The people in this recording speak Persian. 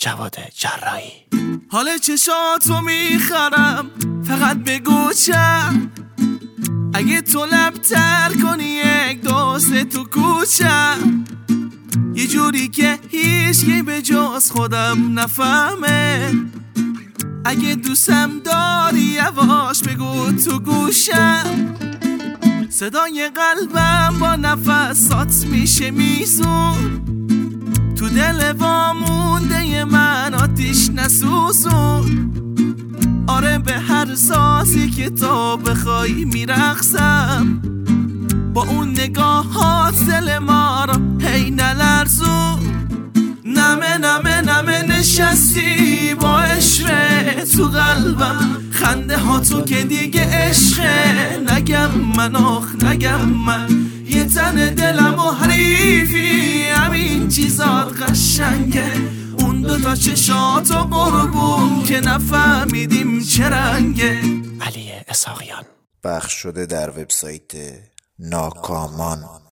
جواد جراحی. حال چشاتو میخرم فقط بگو چم، اگه تو لبتر کنی یک دوست تو کوچم، یه جوری که هیچکی به جز خودم نفهمه، اگه دوستم داری یواش بگو تو گوشم، صدای قلبم با نفسات میشه میزون، تو دل وامونده من آتیش نسوزون، آره به هر سازی که تو بخوای میرقصم، با اون نگاهات دل ما رو هی نلرزون، نمه نمه نمه نشستی با عشق تو قلبم، خنده ها تو که دیگه عشقه، نگم من نگم من یه تن دلم و حریفی، همین چیزات قشنگه، اون دوتا چشاتو قربون که نفهمیدیم چه رنگه. علی اسحاقیان. پخش شده در وبسایت ناکامان.